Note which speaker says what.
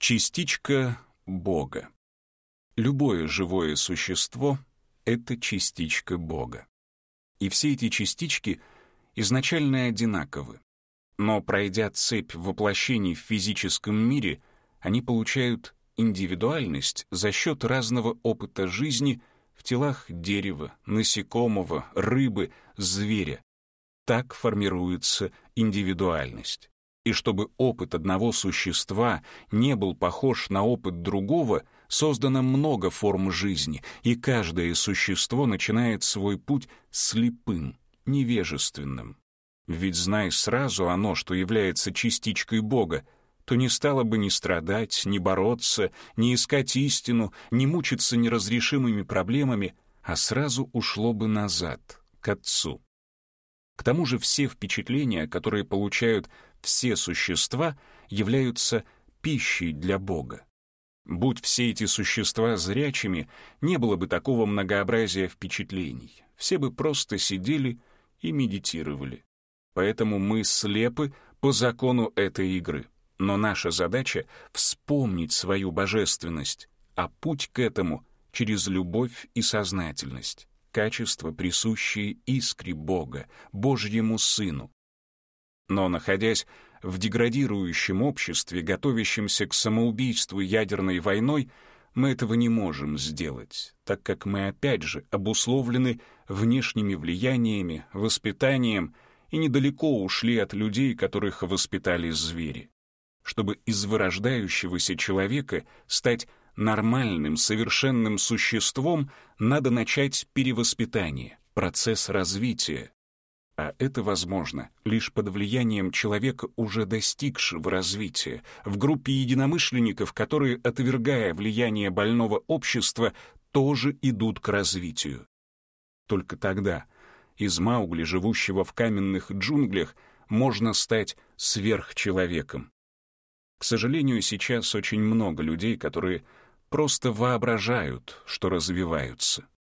Speaker 1: Частичка Бога. Любое живое существо — это частичка Бога. И все эти частички изначально одинаковы. Но, пройдя цепь воплощений в физическом мире, они получают индивидуальность за счет разного опыта жизни в телах дерева, насекомого, рыбы, зверя. Так формируется индивидуальность. И чтобы опыт одного существа не был похож на опыт другого, создано много форм жизни, и каждое существо начинает свой путь слепым, невежественным. Ведь знай сразу оно, что является частичкой Бога, то не стало бы ни страдать, ни бороться, ни искать истину, ни мучиться неразрешимыми проблемами, а сразу ушло бы назад, к Отцу. К тому же все впечатления, которые получают все существа, являются пищей для Бога. Будь все эти существа зрячими, не было бы такого многообразия впечатлений. Все бы просто сидели и медитировали. Поэтому мы слепы по закону этой игры. Но наша задача — вспомнить свою божественность, а путь к этому — через любовь и сознательность, качества, присущие искре Бога, Божьему Сыну. Но, находясь в деградирующем обществе, готовящемся к самоубийству ядерной войной, мы этого не можем сделать, так как мы опять же обусловлены внешними влияниями, воспитанием и недалеко ушли от людей, которых воспитали звери. Чтобы из вырождающегося человека стать нормальным, совершенным существом, надо начать перевоспитание, процесс развития. А это возможно лишь под влиянием человека, уже достигшего развития, в группе единомышленников, которые, отвергая влияние больного общества, тоже идут к развитию. Только тогда из Маугли, живущего в каменных джунглях, можно стать сверхчеловеком. К сожалению, сейчас очень много людей, которые просто воображают, что развиваются.